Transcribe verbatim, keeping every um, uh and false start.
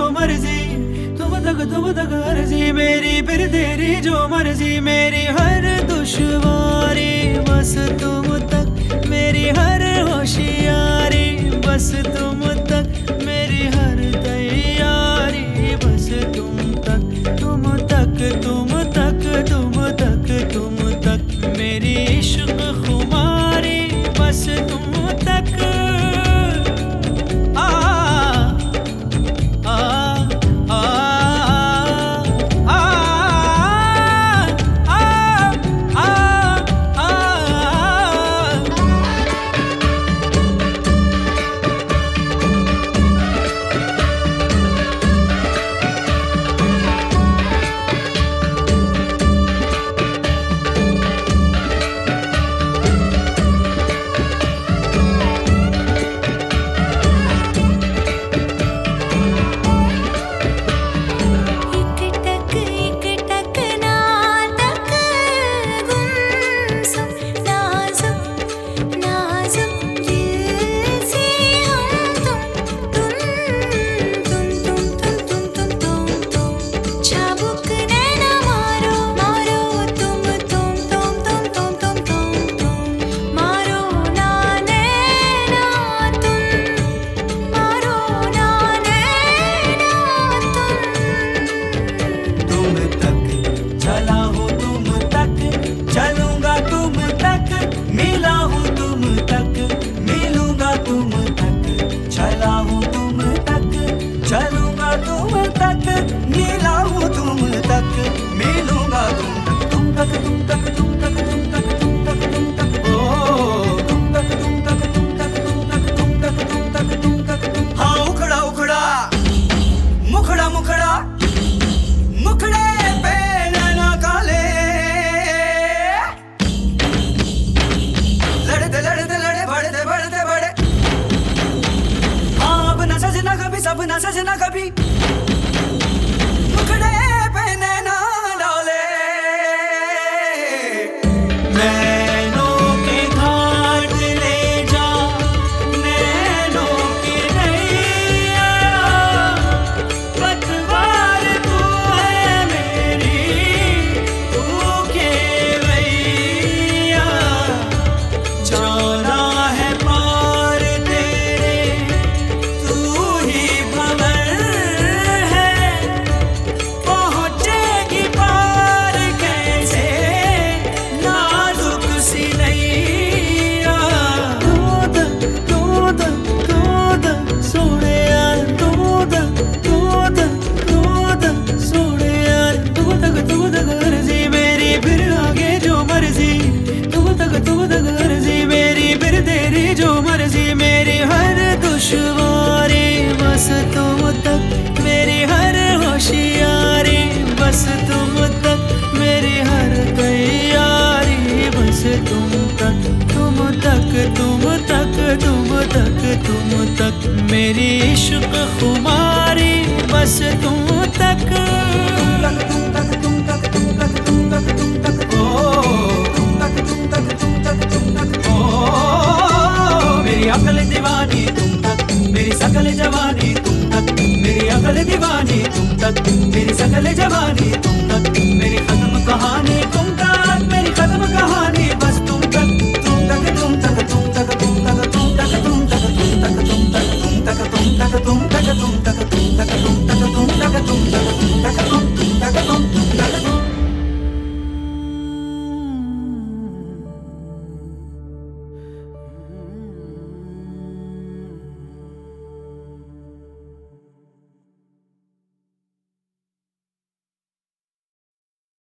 जो मर्जी, तुम तक तुम तक अर्जी मेरी, फिर तेरी जो मर्जी मेरी हर दुश्वारी, बस तुम तक मेरी हर होशियारी, बस तुम तक मेरी हर तैयारी, बस तुम तक तुम तक तुम तक तुम तक तुम तक मेरी इश्क खुमारी, बस तुम तक। आ आ आ आ आ आ सब ना सजना कभी मुखड़े पे नैना डाले, नैनों के घाट ले जा, नैनों की नैया, पतवार तू है मेरी, तू केवैया, जाना है पार तेरे, तू ही दुश्वारी, बस तुम तक मेरी हर होशियारी, बस तुम तक मेरी हर तैयारी, बस तुम तक तुम तक तुम तक तुम तक तुम तक मेरी इश्क खुमारी, बस तुम तक तुम तक तुम तक तुम तक तुम तक तुम तक ओ तुम तक तुम तक तुम तक तुम तक ओ मेरी अकल दीवानी तुम तक, मेरी सकल जवानी तुम तक, मेरी अकल दीवानी तुम तक, मेरी सकल जवानी तुम तक, मेरी खत्म कहानी तुम तक, मेरी खत्म कहानी बस तुम तक, तुम तक तुम तक तुम तक तुम तक तुम तक तुम तक तुम तक तुम तक तुम तक तुम तक तुम